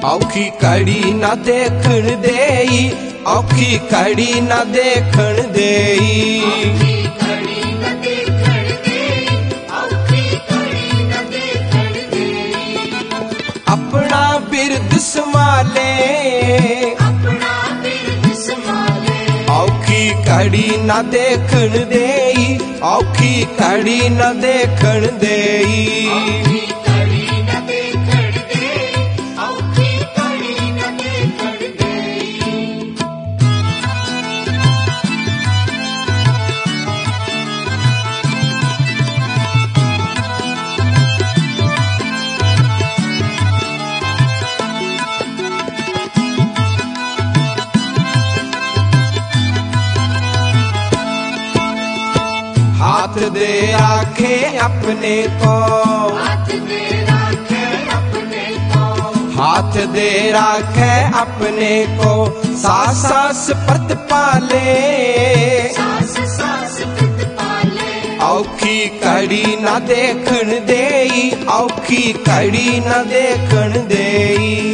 औखी कड़ी न देखण देई, औखी कड़ी न देखण देई। अपना बिरद संभाले, औखी कड़ी न देखण देई, औखी कड़ी न देखण देई। हाथ दे राखे अपने को, हाथ दे राखे अपने को, हाथ दे राखे अपने को, सास सास पत पाले, सास सास पत पाले। औखी कड़ी न देखण देई, औखी कड़ी न देखण देई।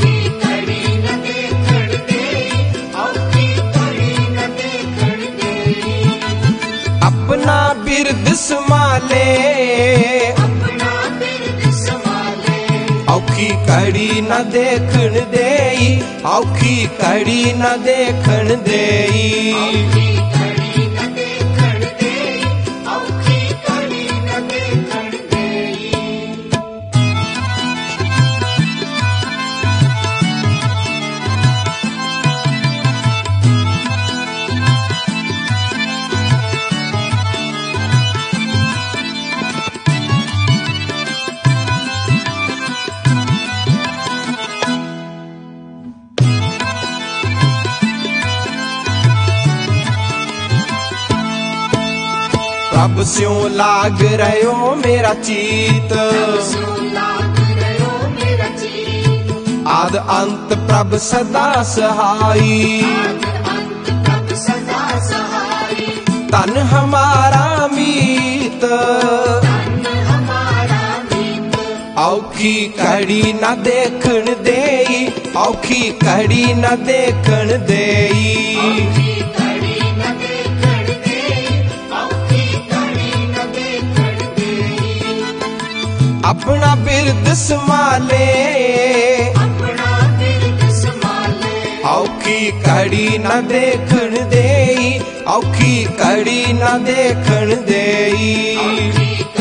अपना बिरद संभाले, औखी कड़ी न देखण देई, औखी कड़ी न देखण देई। प्रभ स्यों लाग रहो मेरा चीत, आद अंत प्रभ सदा सहाई। तन हमारा मीत, औखी कड़ी न देखण देई, औखी कड़ी न देखण देई। अपना बिरद संभाले, औखी कड़ी न देखण देई, औखी कड़ी न देखण देई।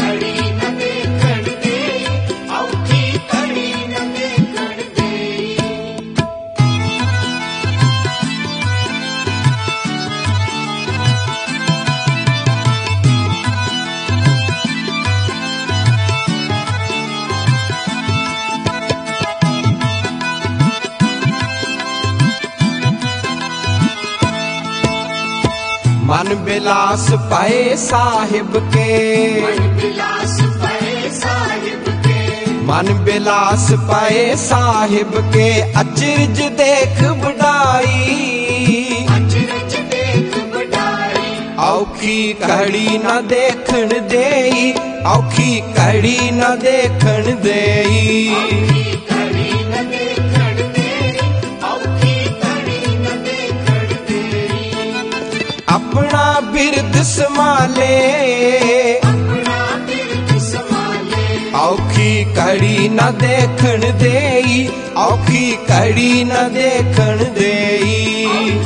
मन बिलास पाए साहिब के, मन बिलास पाए साहिब के, मन बिलास पाए साहिब के। अचरज देख बढ़ाई, अचरज देख बढ़ाई। औखी कड़ी न देखण देई, औखी कड़ी न देखण देई। अपना बिरद संभाले, औखी कड़ी न देखण देई, औखी कड़ी न देखण देई।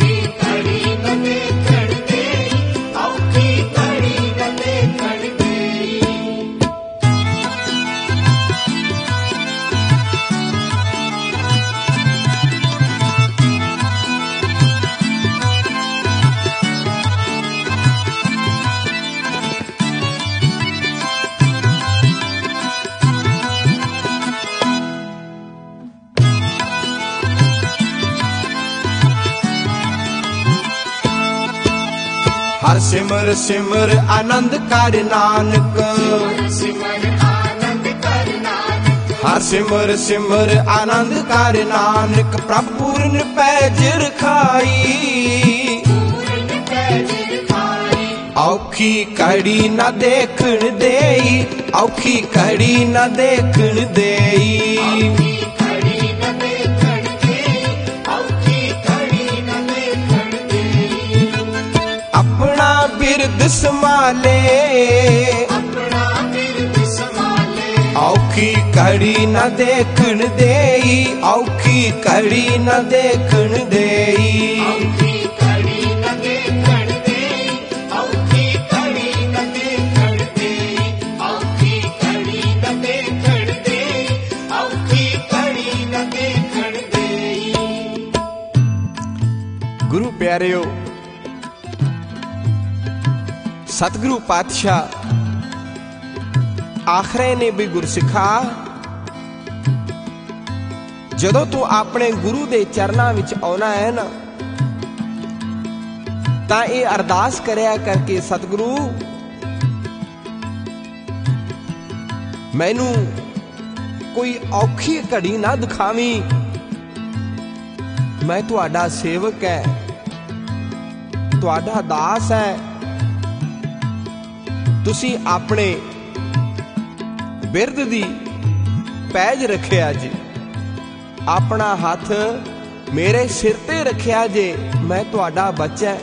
हर सिमर सिमर आनंद कर नानक, हर सिमर सिमर आनंद कर नानक। प्रभु पूर्ण पैज रखाई, औखी कड़ी न देखण देई, औखी कड़ी न देखण देई। ਸੰਭਾਲੇ, ਔਖੀ ਘੜੀ ਨਾ ਦੇਖਣ ਦੇਈ, ਔਖੀ ਘੜੀ ਨਾ ਦੇਖਣ ਦੇਈ, ਔਖੀ ਘੜੀ ਨਾ ਦੇਖਣ ਦੇਈ, ਔਖੀ ਘੜੀ ਨਾ ਦੇਖਣ ਦੇਈ, ਔਖੀ ਘੜੀ ਨਾ ਦੇਖਣ ਦੇਈ, ਔਖੀ ਘੜੀ ਨਾ ਦੇਖਣ ਦੇਈ। ਗੁਰੂ ਪਿਆਰਿਓ, ਸਤਿਗੁਰੂ ਪਾਤਸ਼ਾਹ ਆਖਰੇ ਨੇ ਵੀ ਗੁਰਸਿੱਖਾ, ਜਦੋਂ ਤੂੰ ਆਪਣੇ ਗੁਰੂ ਦੇ ਚਰਨਾਂ ਵਿੱਚ ਆਉਣਾ ਹੈ ਨਾ, ਤਾਂ ਇਹ ਅਰਦਾਸ ਕਰਿਆ ਕਰਕੇ, ਸਤਿਗੁਰੂ ਮੈਨੂੰ ਕੋਈ ਔਖੀ ਘੜੀ ਨਾ ਦਿਖਾਵੀਂ, ਮੈਂ ਤੁਹਾਡਾ ਸੇਵਕ ਹੈ, ਤੁਹਾਡਾ ਦਾਸ ਹੈ, ਤੁਸੀਂ ਆਪਣੇ ਬਿਰਧ ਦੀ ਪੈਜ ਰੱਖਿਆ ਜੀ, ਆਪਣਾ ਹੱਥ ਮੇਰੇ ਸਿਰ ਤੇ ਰੱਖਿਆ ਜੇ, ਮੈਂ ਤੁਹਾਡਾ ਬੱਚਾ,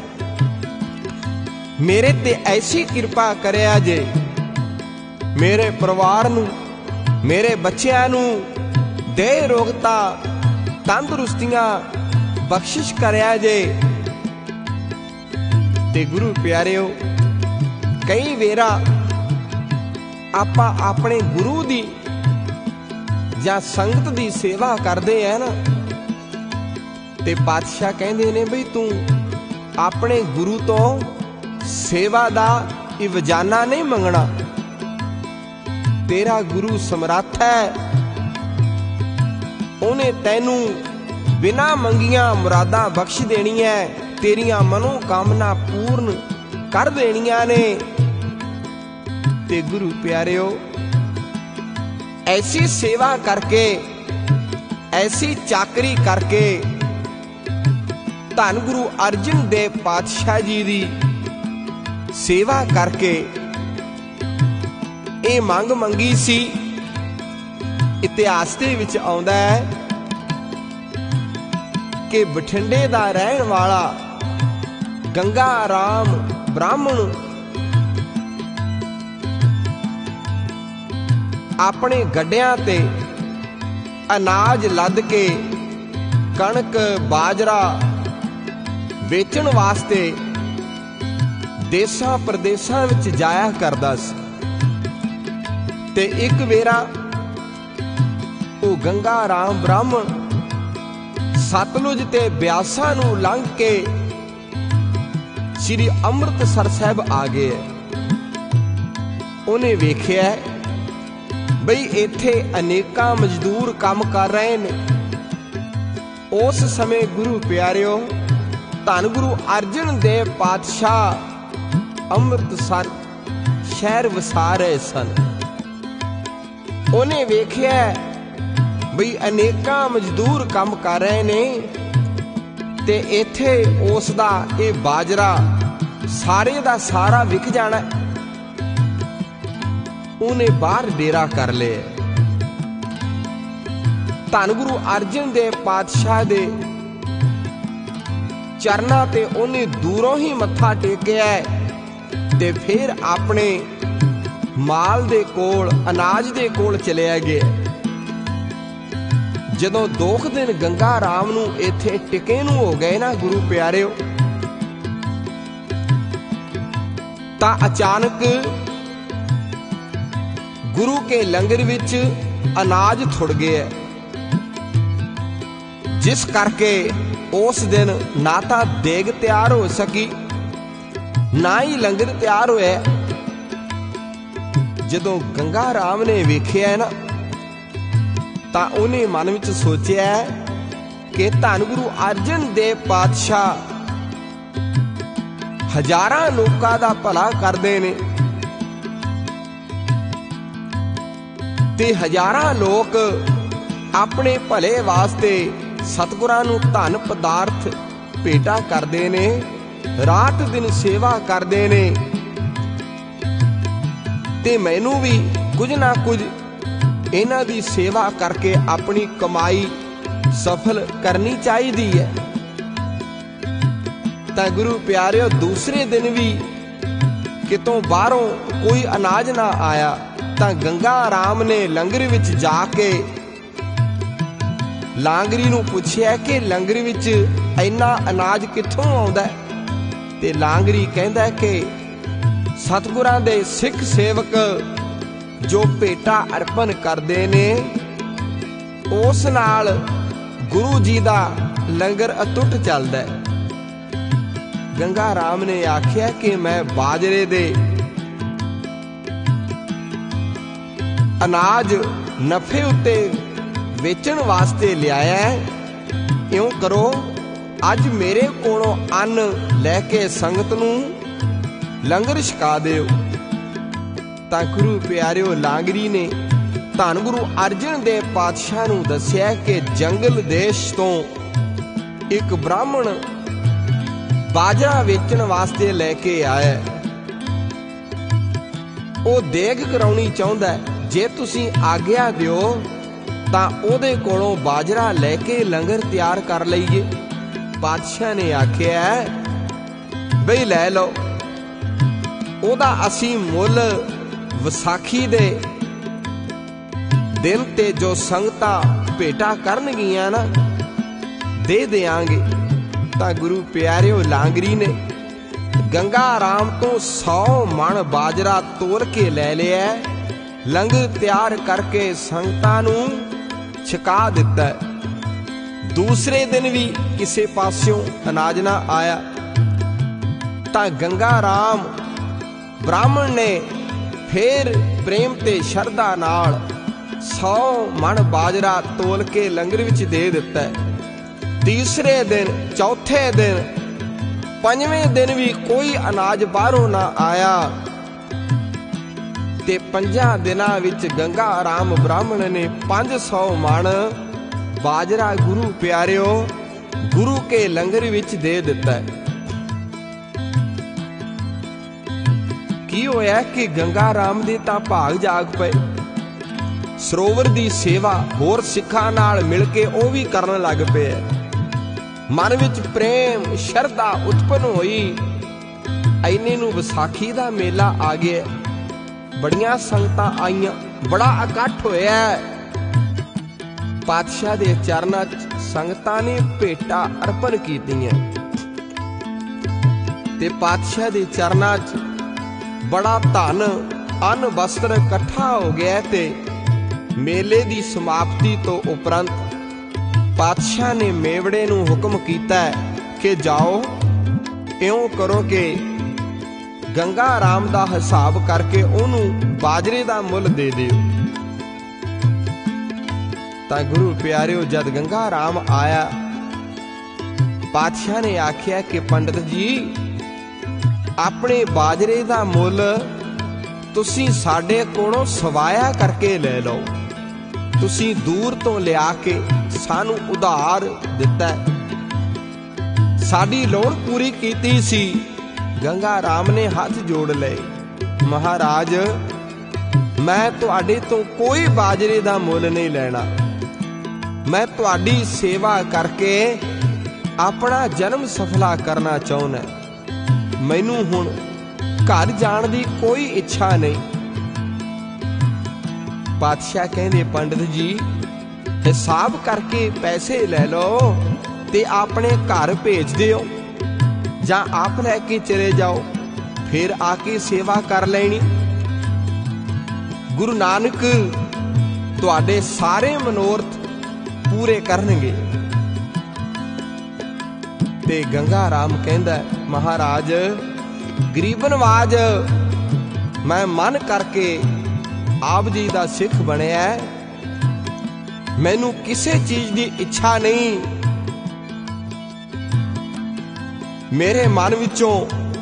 ਮੇਰੇ ਤੇ ਐਸੀ ਕਿਰਪਾ ਕਰਿਆ ਜੇ, ਮੇਰੇ ਪਰਿਵਾਰ ਨੂੰ, ਮੇਰੇ ਬੱਚਿਆਂ ਨੂੰ ਦੇ ਰੋਗਤਾ ਤੰਦਰੁਸਤੀਆਂ ਬਖਸ਼ਿਸ਼ ਕਰਿਆ ਜੇ। ਤੇ ਗੁਰੂ ਪਿਆਰਿਓ, ਕਈ ਵੇਰਾ ਆਪਾਂ ਆਪਣੇ ਗੁਰੂ ਦੀ ਜਾਂ ਸੰਗਤ ਦੀ ਸੇਵਾ ਕਰਦੇ ਆ ਨਾ, ਤੇ ਪਾਤਸ਼ਾਹ ਕਹਿੰਦੇ ਨੇ ਬਈ ਤੂੰ ਆਪਣੇ ਗੁਰੂ ਤੋਂ ਸੇਵਾ ਦਾ ਇਵਜ਼ਾਨਾ ਨਹੀਂ ਮੰਗਣਾ, ਤੇਰਾ ਗੁਰੂ ਸਮਰੱਥ ਹੈ, ਉਹਨੇ ਤੈਨੂੰ ਬਿਨਾਂ ਮੰਗੀਆਂ ਮੁਰਾਦਾਂ ਬਖਸ਼ ਦੇਣੀਆਂ, ਤੇਰੀਆਂ ਮਨੋ ਕਾਮਨਾ ਪੂਰਨ ਕਰ ਦੇਣੀਆਂ ਨੇ। ਤੇ ਗੁਰੂ ਪਿਆਰਿਓ, ਐਸੀ ਸੇਵਾ ਕਰਕੇ, ਐਸੀ ਚਾਕਰੀ ਕਰਕੇ ਧੰਨ ਗੁਰੂ ਅਰਜਨ ਦੇਵ ਪਾਤਸ਼ਾਹ ਜੀ ਦੀ ਸੇਵਾ ਕਰਕੇ ਇਹ ਮੰਗ ਮੰਗੀ ਸੀ। ਇਤਿਹਾਸ ਦੇ ਵਿੱਚ ਆਉਂਦਾ ਹੈ ਕਿ ਬਠਿੰਡੇ ਦਾ ਰਹਿਣ ਵਾਲਾ ਗੰਗਾ ਰਾਮ ਬ੍ਰਾਹਮਣ ਆਪਣੇ ਗੱਡਿਆਂ ਤੇ ਅਨਾਜ ਲੱਦ ਕੇ ਕਣਕ ਬਾਜਰਾ ਵੇਚਣ ਵਾਸਤੇ ਦੇਸਾਂ ਪ੍ਰਦੇਸਾਂ ਵਿੱਚ ਜਾਇਆ ਕਰਦਾ ਸੀ। ਤੇ ਇੱਕ ਵੇਰਾ ਉਹ ਗੰਗਾ ਰਾਮ ਬ੍ਰਾਹਮਣ ਸਤਲੁਜ ਤੇ ਬਿਆਸਾ ਨੂੰ ਲੰਘ ਕੇ ਸ੍ਰੀ ਅੰਮ੍ਰਿਤਸਰ ਸਾਹਿਬ ਆ ਗਏ। ਉਹਨੇ ਵੇਖਿਆ ਬਈ ਇੱਥੇ ਅਨੇਕਾਂ ਮਜ਼ਦੂਰ ਕੰਮ ਕਰ ਰਹੇ ਨੇ। ਉਸ ਸਮੇਂ ਗੁਰੂ ਪਿਆਰਿਓ, ਧੰਨ ਗੁਰੂ ਅਰਜਨ ਦੇਵ ਪਾਤਸ਼ਾਹ ਅੰਮ੍ਰਿਤਸਰ ਸ਼ਹਿਰ ਵਸਾ ਰਹੇ ਸਨ। ਉਹਨੇ ਵੇਖਿਆ ਬਈ ਅਨੇਕਾਂ ਮਜ਼ਦੂਰ ਕੰਮ ਕਰ ਰਹੇ ਨੇ ਤੇ ਇੱਥੇ ਉਸ ਦਾ ਇਹ ਬਾਜਰਾ ਸਾਰੇ ਦਾ ਸਾਰਾ ਵਿਕ ਜਾਣਾ। ਉਹਨੇ ਬਾਹਰ ਡੇਰਾ ਕਰ ਲਿਆ। ਧੰਨ ਗੁਰੂ ਅਰਜਨ ਦੇਵ ਪਾਤਸ਼ਾਹ ਦੇ ਚਰਨਾਂ ਤੇ ਉਹਨੇ ਦੂਰੋਂ ਹੀ ਮੱਥਾ ਟੇਕਿਆ ਤੇ ਫਿਰ ਆਪਣੇ ਮਾਲ ਦੇ ਕੋਲ, ਅਨਾਜ ਦੇ ਕੋਲ ਚਲਿਆ ਗਿਆ। ਜਦੋਂ 2 ਦਿਨ ਗੰਗਾ ਰਾਮ ਨੂੰ ਇੱਥੇ ਟਿਕੇ ਨੂੰ ਹੋ ਗਏ ਨਾ ਗੁਰੂ ਪਿਆਰਿਓ, ਤਾਂ ਅਚਾਨਕ ਗੁਰੂ ਕੇ ਲੰਗਰ ਵਿੱਚ ਅਨਾਜ ਥੁੜ ਗਿਆ, ਜਿਸ ਕਰਕੇ ਉਸ ਦਿਨ ਨਾ ਤਾਂ ਦੇਗ ਤਿਆਰ ਹੋ ਸਕੀ, ਨਾ ਹੀ ਲੰਗਰ ਤਿਆਰ ਹੋਇਆ। ਜਦੋਂ ਗੰਗਾ ਰਾਮ ਨੇ ਵੇਖਿਆ ਨਾ, ਤਾਂ ਉਹਨੇ ਮਨ ਵਿੱਚ ਸੋਚਿਆ ਕਿ ਧੰਨ ਗੁਰੂ ਅਰਜਨ ਦੇਵ ਪਾਤਸ਼ਾਹ ਹਜ਼ਾਰਾਂ ਲੋਕਾਂ ਦਾ ਭਲਾ ਕਰਦੇ ਨੇ ਤੇ ਹਜ਼ਾਰਾਂ ਲੋਕ ਆਪਣੇ ਭਲੇ ਵਾਸਤੇ ਸਤਿਗੁਰਾਂ ਨੂੰ ਧਨ ਪਦਾਰਥ ਭੇਟਾ ਕਰਦੇ ਨੇ, ਰਾਤ ਦਿਨ ਸੇਵਾ ਕਰਦੇ ਨੇ, ਤੇ ਮੈਨੂੰ ਵੀ ਕੁਝ ਨਾ ਕੁਝ ਇਹਨਾਂ ਦੀ ਸੇਵਾ ਕਰਕੇ ਆਪਣੀ ਕਮਾਈ ਸਫਲ ਕਰਨੀ ਚਾਹੀਦੀ ਹੈ। ਤਾਂ ਗੁਰੂ ਪਿਆਰਿਓ, ਦੂਸਰੇ ਦਿਨ ਵੀ ਕਿਤੋਂ ਬਾਹਰੋਂ ਕੋਈ ਅਨਾਜ ਨਾ ਆਇਆ ਤਾਂ ਗੰਗਾ ਰਾਮ ਨੇ ਲੰਗਰ ਵਿੱਚ ਜਾ ਕੇ ਲਾਂਗਰੀ ਨੂੰ ਪੁੱਛਿਆ ਕਿ ਲੰਗਰ ਵਿੱਚ ਇੰਨਾ ਅਨਾਜ ਕਿੱਥੋਂ ਆਉਂਦਾ? ਤੇ ਲਾਂਗਰੀ ਕਹਿੰਦਾ ਕਿ ਸਤਿਗੁਰਾਂ ਦੇ ਸਿੱਖ ਸੇਵਕ ਜੋ ਭੇਟਾ ਅਰਪਣ ਕਰਦੇ ਨੇ ਉਸ ਨਾਲ ਗੁਰੂ ਜੀ ਦਾ ਲੰਗਰ ਅਟੁੱਟ ਚੱਲਦਾ। ਗੰਗਾ ਰਾਮ ਨੇ ਆਖਿਆ ਕਿ ਮੈਂ ਬਾਜਰੇ ਦੇ ਅਨਾਜ ਨਫੇ ਉੱਤੇ ਵੇਚਣ ਵਾਸਤੇ ਲਿਆਇਆ। ਇਉਂ ਕਰੋ, ਅੱਜ ਮੇਰੇ ਕੋਲੋਂ ਅੰਨ ਲੈ ਕੇ ਸੰਗਤ ਨੂੰ ਲੰਗਰ ਛਕਾ ਦਿਓ। ਤਾਂ ਗੁਰੂ ਪਿਆਰਿਓ, ਲਾਂਗਰੀ ਨੇ ਧੰਨ ਗੁਰੂ ਅਰਜਨ ਦੇਵ ਪਾਤਸ਼ਾਹ ਨੂੰ ਦੱਸਿਆ ਕਿ ਜੰਗਲ ਦੇਸ਼ ਤੋਂ ਇੱਕ ਬ੍ਰਾਹਮਣ ਬਾਜਰਾ ਵੇਚਣ ਵਾਸਤੇ ਲੈ ਕੇ ਆਇਆ। ਉਹ ਦੇਗ ਕਰਾਉਣੀ ਚਾਹੁੰਦਾ। ਜੇ ਤੁਸੀਂ ਆਗਿਆ ਦਿਓ ਤਾਂ ਉਹਦੇ ਕੋਲੋਂ ਬਾਜਰਾ ਲੈ ਕੇ ਲੰਗਰ ਤਿਆਰ ਕਰ ਲਈਏ। ਪਾਤਸ਼ਾਹ ਨੇ ਆਖਿਆ ਬਈ ਲੈ ਲਓ, ਉਹਦਾ ਅਸੀਂ ਮੁੱਲ ਵਿਸਾਖੀ ਦੇ ਦਿਨ ਤੇ ਜੋ ਸੰਗਤਾਂ ਭੇਟਾ ਕਰਨਗੀਆਂ ਨਾ ਦੇ ਦਿਆਂਗੇ। ਤਾਂ ਗੁਰੂ ਪਿਆਰਿਓ, ਲਾਂਗਰੀ ਨੇ ਗੰਗਾ ਰਾਮ ਤੋਂ 100 ਮਣ ਬਾਜਰਾ ਤੋਲ ਕੇ ਲੈ ਲਿਆ, ਲੰਗਰ ਤਿਆਰ ਕਰਕੇ ਸੰਗਤਾਂ ਨੂੰ ਛਕਾ ਦਿੱਤਾ। ਦੂਸਰੇ ਦਿਨ ਵੀ ਕਿਸੇ ਪਾਸਿਓਂ ਅਨਾਜ ਨਾ ਆਇਆ ਤਾਂ ਗੰਗਾ ਰਾਮ ਬ੍ਰਾਹਮਣ ਨੇ ਫੇਰ ਪ੍ਰੇਮ ਤੇ ਸ਼ਰਧਾ ਨਾਲ 100 ਮਣ ਬਾਜਰਾ ਤੋਲ ਕੇ ਲੰਗਰ ਵਿੱਚ ਦੇ ਦਿੱਤਾ। ਤੀਸਰੇ ਦਿਨ, ਚੌਥੇ ਦਿਨ, ਪੰਜਵੇਂ ਦਿਨ ਵੀ ਕੋਈ ਅਨਾਜ ਬਾਹਰੋਂ ਨਾ ਆਇਆ ਤੇ 5 ਦਿਨਾਂ ਵਿੱਚ ਗੰਗਾ ਰਾਮ ਬ੍ਰਾਹਮਣ ਨੇ 500 ਮਣ ਬਾਜਰਾ ਗੁਰੂ ਪਿਆਰਿਓ ਗੁਰੂ ਕੇ ਲੰਗਰ ਵਿੱਚ ਦੇ ਦਿੱਤਾ। ਕੀ ਹੋਇਆ ਕਿ ਗੰਗਾ ਰਾਮ ਦੇ ਤਾਂ ਭਾਗ ਜਾਗ ਪਏ। ਸਰੋਵਰ ਦੀ ਸੇਵਾ ਹੋਰ ਸਿੱਖਾਂ ਨਾਲ ਮਿਲ ਕੇ ਉਹ ਵੀ ਕਰਨ ਲੱਗ ਪਏ। ਮਨ ਵਿੱਚ ਪ੍ਰੇਮ ਸ਼ਰਧਾ ਉਤਪਨ ਹੋਈ। ਐਨੇ ਨੂੰ ਵਿਸਾਖੀ ਦਾ ਮੇਲਾ ਆ ਗਿਆ। ਬੜੀਆਂ ਸੰਗਤਾਂ ਆਈਆਂ, ਬੜਾ ਇਕੱਠ ਹੋਇਆ। ਪਾਤਸ਼ਾਹ ਦੇ ਚਰਨਾਂ 'ਚ ਸੰਗਤਾਂ ਨੇ ਭੇਟਾ ਅਰਪਣ ਕੀਤੀਆਂ ਤੇ ਪਾਤਸ਼ਾਹ ਦੇ ਚਰਨਾਂ 'ਚ ਬੜਾ ਧਨ ਅੰਨ ਵਸਤਰ ਇਕੱਠਾ ਹੋ ਗਿਆ। ਤੇ ਮੇਲੇ ਦੀ ਸਮਾਪਤੀ ਤੋਂ ਉਪਰੰਤ ਪਾਤਸ਼ਾਹ ਨੇ ਮੇਵੜੇ ਨੂੰ ਹੁਕਮ ਕੀਤਾ ਕਿ ਜਾਓ, ਇਉਂ ਕਰੋ ਕਿ ਗੰਗਾ ਰਾਮ ਦਾ ਹਿਸਾਬ ਕਰਕੇ ਉਹਨੂੰ ਬਾਜਰੇ ਦਾ ਮੁੱਲ ਦੇ ਦਿਓ। ਤਾਂ ਗੁਰੂ ਪਿਆਰਿਓ, ਜਦ ਗੰਗਾ ਰਾਮ ਆਇਆ, ਪਾਤਸ਼ਾਹ ਨੇ ਆਖਿਆ ਕਿ ਪੰਡਤ ਜੀ, ਆਪਣੇ ਬਾਜਰੇ ਦਾ ਮੁੱਲ ਤੁਸੀਂ ਸਾਡੇ ਕੋਲੋਂ ਸਵਾਇਆ ਕਰਕੇ ਲੈ ਲਓ। ਤੁਸੀਂ ਦੂਰ ਤੋਂ ਲਿਆ ਕੇ ਸਾਨੂੰ ਉਧਾਰ ਦਿੱਤਾ, ਸਾਡੀ ਲੋੜ ਪੂਰੀ ਕੀਤੀ ਸੀ। ਗੰਗਾ ਰਾਮ ਨੇ ਹੱਥ ਜੋੜ ਲਏ, ਮਹਾਰਾਜ, ਮੈਂ ਤੁਹਾਡੇ ਤੋਂ ਕੋਈ ਬਾਜਰੇ ਦਾ ਮੁੱਲ ਨਹੀਂ ਲੈਣਾ। ਮੈਂ ਤੁਹਾਡੀ ਸੇਵਾ ਕਰਕੇ ਆਪਣਾ ਜਨਮ ਸਫਲਾ ਕਰਨਾ ਚਾਹੁੰਦਾ। ਮੈਨੂੰ ਹੁਣ ਘਰ ਜਾਣ ਦੀ ਕੋਈ ਇੱਛਾ ਨਹੀਂ। ਪਾਤਸ਼ਾਹ ਕਹਿੰਦੇ, ਪੰਡਤ ਜੀ, ਹਿਸਾਬ ਕਰਕੇ ਪੈਸੇ ਲੈ ਲਓ ਤੇ ਆਪਣੇ ਘਰ ਭੇਜ ਦਿਓ, ਜਾਂ ਆਪ ਲੈ ਕੇ ਚਲੇ ਜਾਓ, ਫਿਰ ਆ ਕੇ ਸੇਵਾ ਕਰ ਲੈਣੀ। ਗੁਰੂ ਨਾਨਕ ਤੁਹਾਡੇ ਸਾਰੇ ਮਨੋਰਥ ਪੂਰੇ ਕਰਨਗੇ। ਤੇ ਗੰਗਾ ਰਾਮ ਕਹਿੰਦਾ, ਮਹਾਰਾਜ, ਗਰੀਬ ਨਵਾਜ ਮੈਂ ਮਨ ਕਰਕੇ ਆਪ ਜੀ ਦਾ ਸਿੱਖ ਬਣਿਆ। ਮੈਨੂੰ ਕਿਸੇ ਚੀਜ਼ ਦੀ ਇੱਛਾ ਨਹੀਂ। ਮੇਰੇ ਮਨ ਵਿੱਚੋਂ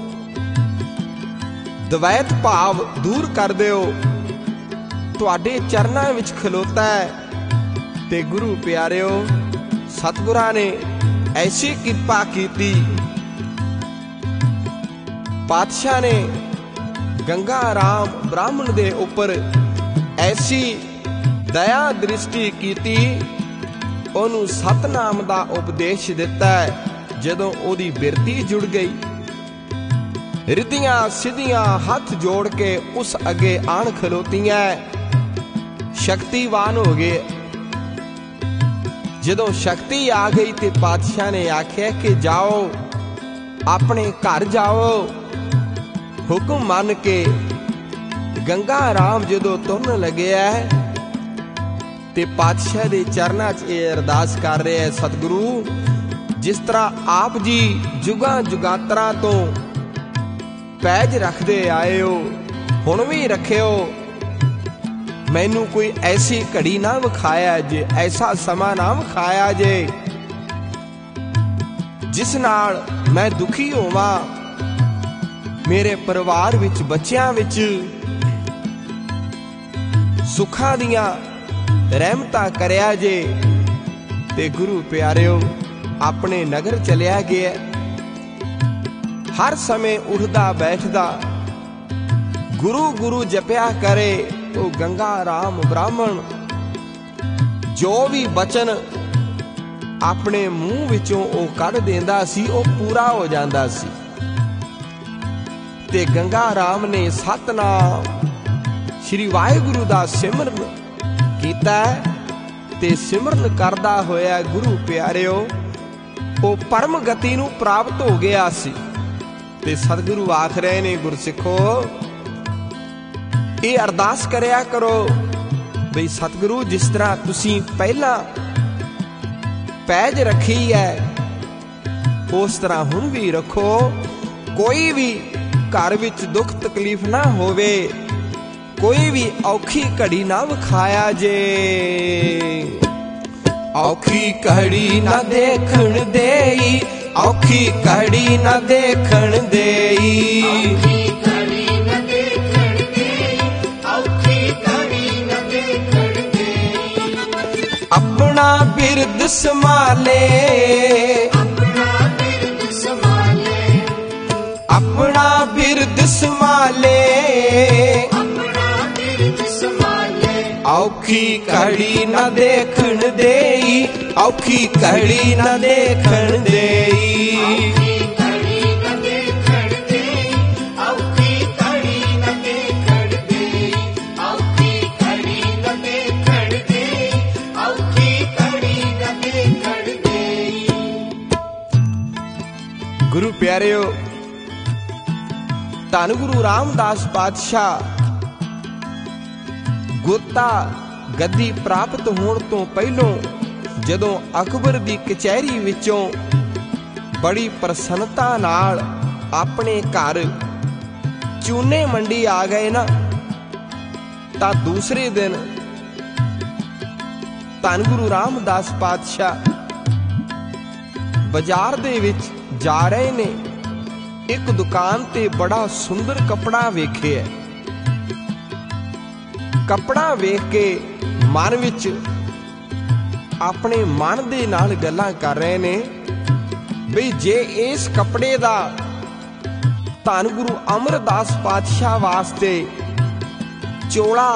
ਦਵੈਤ ਭਾਵ ਦੂਰ ਕਰ ਦਿਓ। ਤੁਹਾਡੇ ਚਰਨਾਂ ਵਿੱਚ ਖਲੋਤਾ ਹੈ। ਤੇ ਗੁਰੂ ਪਿਆਰਿਓ, ਸਤਿਗੁਰਾਂ ਨੇ ਐਸੀ ਕਿਰਪਾ ਕੀਤੀ। ਪਾਤਸ਼ਾਹ ਨੇ ਗੰਗਾ ਰਾਮ ਬ੍ਰਾਹਮਣ ਦੇ ਉੱਪਰ ਐਸੀ ਦਇਆ ਦ੍ਰਿਸ਼ਟੀ ਕੀਤੀ, ਉਹਨੂੰ ਸਤਨਾਮ ਦਾ ਉਪਦੇਸ਼ ਦਿੱਤਾ। ਜਦੋਂ ਉਹਦੀ ਬਿਰਤੀ ਜੁੜ ਗਈ, रिद्धियां सिद्धियां हथ जोड़ के उस अगे आन खलोतियां। शक्तिवान हो गए। जदों शक्ति आ गई ते पातशाह ने आख्या कि जाओ अपने घर जाओ। हुक्म मान के गंगा राम जदों तुरन लगे ते पातशाह दे चरनां च ये अरदास कर रहे हैं, सतगुरु जिस तरह आप जी जुगां जुगांतरां तो पैज रखदे आए हो, हुण भी रखियो। मैनू कोई ऐसी घड़ी ना विखाया जे, ऐसा समा ना विखाया जे जिस नाल मैं दुखी होवां, मेरे परिवार विच बच्चियां विच सुखां दियां रहमतां करया जे। ते गुरु प्यारिओ अपने नगर चलिया गया। हर समय उठदा बैठदा गुरु गुरु जपया करे। तो गंगा राम ब्राह्मण जो भी बचन अपने मुंह विचों ओ कढ देंदा सी, ओ पूरा हो जांदा सी। ते गंगा राम ने सतनाम श्री वाहिगुरु दा सिमरन कीता ते सिमरन करदा होया गुरु प्यारिओ ओ परम गति नूं प्राप्त हो गया सी। ते सतगुरु आख रहे ने, गुरसिखो ये अरदास करया करो बई सतगुरु जिस तरह तुसी पहला पैज रखी है उस तरह हुण भी रखो। कोई भी घर विच दुख तकलीफ ना होवे, कोई भी औखी घड़ी ना विखाया जे। औखी घड़ी ना देखण देई, औखी घड़ी ना देखण देई। अपना बिरद संभाले, अपना बिरद संभाले, औखी घड़ी ना देखण देई, औखी घड़ी ना देखण देई। गुरु प्यारिओ धन गुरु रामदास पातशाह गोता गद्दी प्राप्त होने तो पहलों जदों अकबर दी कचहरी विचों बड़ी प्रसन्नता नाल अपने घर चूने मंडी आ गए ना, तां दूसरे दिन धन गुरु रामदास पातशाह बाजार दे विच जा रहे ने। एक दुकान ते बड़ा सुंदर कपड़ा वेखे है। कपड़ा वेख के मन विच अपने मन दे नाल गल्लां कर रहे ने बई जे इस कपड़े दा धन गुरु अमरदास पातशाह वास्ते चोला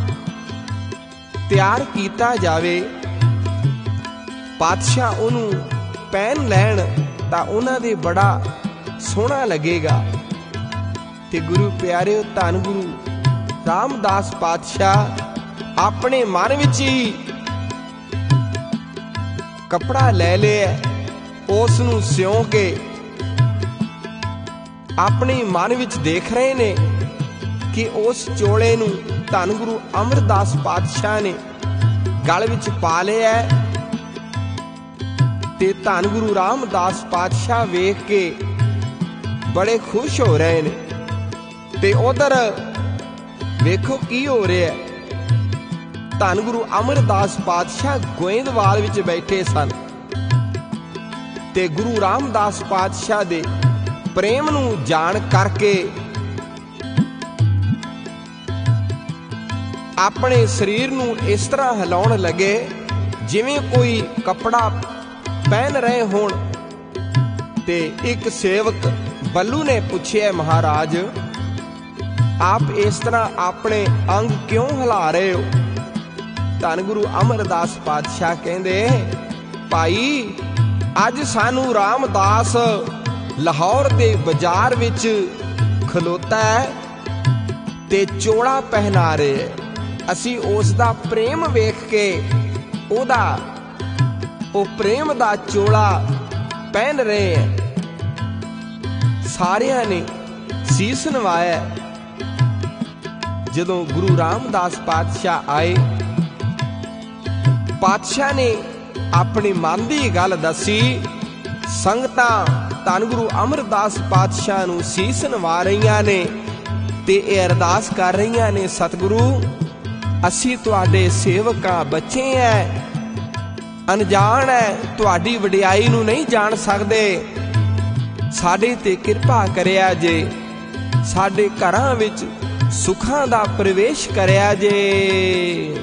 तैयार कीता जावे, पातशाह उन्हूं पहन लैण तां उन्हां दे बड़ा सोहना लगेगा। ते गुरु प्यारे धन गुरु रामदास पातशाह अपने मन विच ही कपड़ा ले लिया, उस नूं सियों के अपने मन विच देख रहे ने कि उस चोले नूं धन गुरु अमरदास पातशाह ने गल विच पा लिया। ते धन गुरु रामदास पातशाह वेख के बड़े खुश हो रहे ने। ते उधर वेखो की हो रहा है। धन गुरु अमरदास पातशाह गोइंदवाल विच बैठे सन ते गुरु रामदास पातशाह दे प्रेम नूं जान करके अपने शरीर नूं इस तरह हिलाउण लगे जिवें कोई कपड़ा पहन रहे होण। ते एक सेवक बल्लू ने पूछिया, महाराज आप इस तरह अपने अंग क्यों हिला रहे हो? धन गुरु अमरदास पातशाह कहंदे, भाई अज सानू रामदास लाहौर दे बाजार विच ਖਲੋਤਾ ਹੈ ਤੇ ਚੋਲਾ ਪਹਿਨਾ ਰਿਹਾ ਹੈ। ਅਸੀਂ ਉਸ ਦਾ ਪ੍ਰੇਮ ਵੇਖ ਕੇ ਉਹਦਾ ਉਹ ਪ੍ਰੇਮ ਦਾ ਚੋਲਾ ਪਹਿਨ ਰਹੇ ਹਾਂ। ਸਾਰਿਆਂ ਨੇ ਸੀਸ ਨਵਾਇਆ। ਜਦੋਂ ਗੁਰੂ ਰਾਮਦਾਸ ਪਾਤਸ਼ਾਹ ਆਏ, ਪਾਤਸ਼ਾਹ ਨੇ ਆਪਣੀ ਮਨ ਦੀ ਗੱਲ ਦੱਸੀ। ਸੰਗਤਾਂ ਧੰਨ ਗੁਰੂ ਅਮਰਦਾਸ ਪਾਤਸ਼ਾਹ ਨੂੰ ਸੀਸ ਨਵਾ ਰਹੀਆਂ ਨੇ ਤੇ ਇਹ ਅਰਦਾਸ ਕਰ ਰਹੀਆਂ ਨੇ, ਸਤਿਗੁਰੂ ਅਸੀਂ ਤੁਹਾਡੇ ਸੇਵਕਾਂ ਬੱਚੇ ਐ, ਅਣਜਾਣ ਐ, ਤੁਹਾਡੀ ਵਡਿਆਈ ਨੂੰ ਨਹੀਂ ਜਾਣ ਸਕਦੇ। ਸਾਡੇ ਤੇ ਕਿਰਪਾ ਕਰਿਆ ਜੇ, ਸਾਡੇ ਘਰਾਂ ਵਿੱਚ ਸੁੱਖਾਂ ਦਾ ਪ੍ਰਵੇਸ਼ ਕਰਿਆ ਜੇ।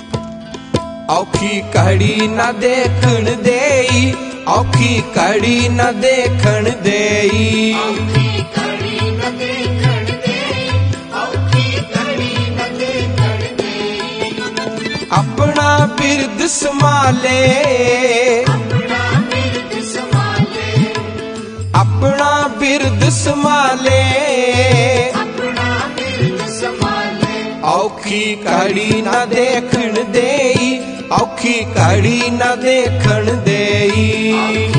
ਔਖੀ ਘੜੀ ਨਾ ਦੇਖਣ ਦੇਈ, ਔਖੀ ਘੜੀ ਨਾ ਦੇਖਣ ਦੇਈ, ਔਖੀ ਘੜੀ ਨਾ ਦੇਖਣ ਦੇਈ, ਔਖੀ ਘੜੀ ਨਾ ਦੇਖਣ ਦੇਈ। ਆਪਣਾ ਬਿਰਦ ਸੰਭਾਲੇ, ਆਪਣਾ ਬਿਰਦ ਸੰਭਾਲੇ, ਆਪਣਾ ਬਿਰਦ ਸੰਭਾਲੇ, ਆਪਣਾ ਬਿਰਦ ਸੰਭਾਲੇ। ਔਖੀ ਘੜੀ ਨਾ ਦੇਖਣ ਦੇਈ, ਔਖੀ ਘੜੀ ਨਾ ਦੇਖਣ ਦੇਈ।